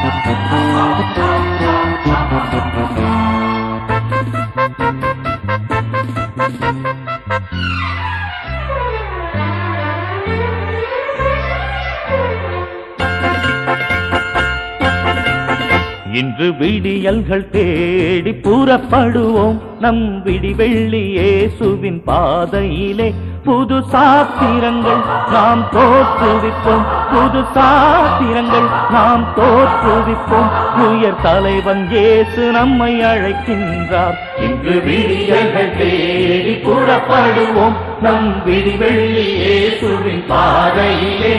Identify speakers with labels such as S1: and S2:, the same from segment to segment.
S1: இன்று விடியல்கள் தேடி புறப்படுவோம் நம் விடிவெள்ளி இயேசுவின் பாதையிலே. புது சாத்திரங்கள் நாம் தோற்றுவிப்போம், புது சாத்திரங்கள் நாம் தோற்றுவிப்போம். உயர் தலைவன் இயேசு நம்மை அழைக்கின்றார். இன்று விடியல்கள் தேடி புறப்படுவோம் நம் விடிவெள்ளி இயேசுவின் பாதையிலே.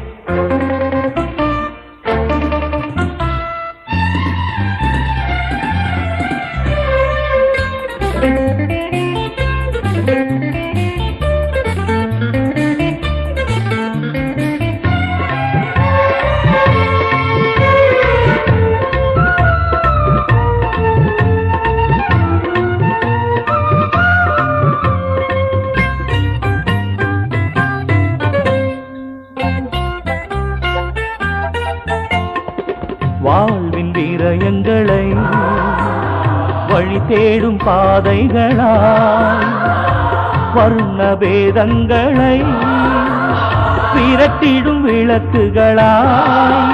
S1: வாழ்வின் வீரயங்களை வழி தேடும் பாதைகளாய், வர்ண வேதங்களை விரட்டிடும் விளக்குகளாய்.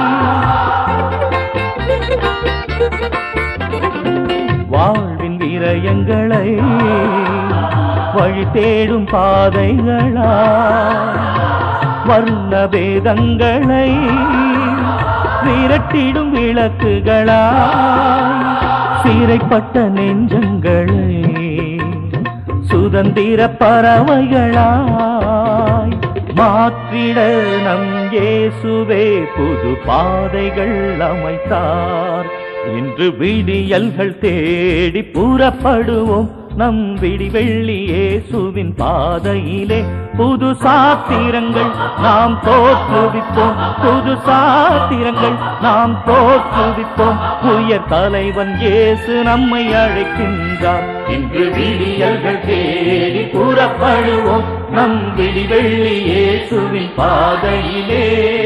S1: வாழ்வின் வீரயங்களை வழி தேடும் பாதைகளாய், வர்ண வேதங்களை விரட்டிடும் விளக்குகளாய். சிறைப்பட்ட நெஞ்சங்களை சுதந்திர பறவைகளாய் மாற்றிட நம் இயேசுவே புது பாதைகள் அமைத்தார். இன்று விடியல்கள் தேடி புறப்படுவோம் நம் விடிவெள்ளி இயேசுவின் பாதையிலே. புது சாத்திரங்கள் நாம் தோற்றுவிப்போம், புது சாத்திரங்கள் நாம் தோற்றுவிப்போம். உயர் தலைவன் இயேசு நம்மை அழைக்கின்றார். இன்று விடியல்கள் தேடி புறப்படுவோம் நம் விடிவெள்ளி இயேசுவின் பாதையிலே.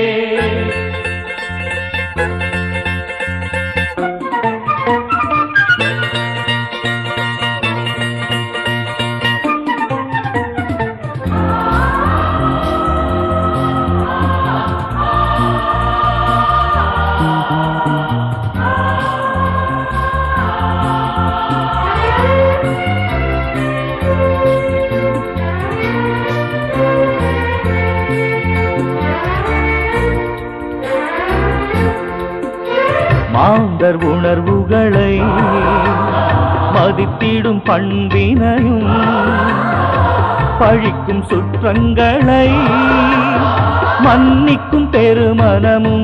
S1: மாந்தர் உணர்வுகளை மதித்திடும் பண்பினையும், பழிக்கும் சுற்றங்களை மன்னிக்கும் பெருமனமும்,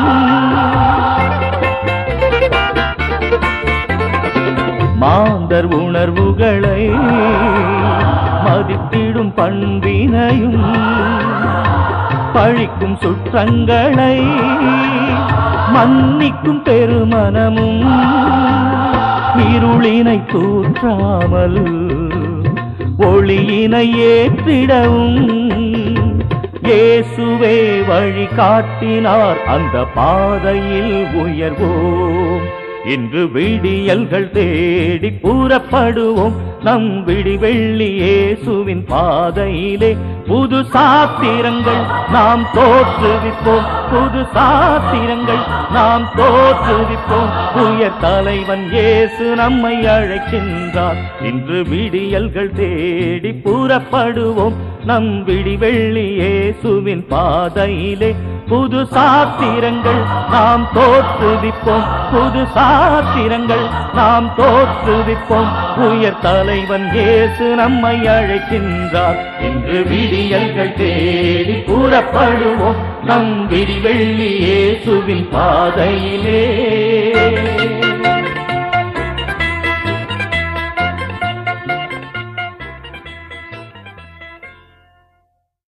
S1: மாந்தர் உணர்வுகளை மதித்திடும் பண்பினையும், பழிக்கும் சுற்றங்களை மன்னிக்கும் பெருமனமும், இருளினை தூற்றாமல் ஒளியினை ஏற்றிடவும் இயேசுவே வழி காட்டினார். அந்த பாதையில் உயர்வோம். இன்று விடியல்கள் தேடி புறப்படுவோம் நம் விடிவெள்ளி இயேசுவின் பாதையிலே. புது சாத்திரங்கள் நாம் தோற்றுவிப்போம், புது சாத்திரங்கள் நாம் தோற்றுவிப்போம். உயர் தலைவன் இயேசு நம்மை அழைக்கின்றார். இன்று விடியல்கள் தேடி புறப்படுவோம் நம் விடிவெள்ளி இயேசுவின் பாதையிலே. புது சாத்திரங்கள் நாம் தோற்றுவிப்போம், புது சாத்திரங்கள் நாம் தோற்றுவிப்போம். உயர் தலைவன் இயேசு நம்மை அழைக்கின்றார். இன்று விடியல்கள் தேடி புறப்படுவோம் நம் விடிவெள்ளி இயேசுவின் பாதையிலே.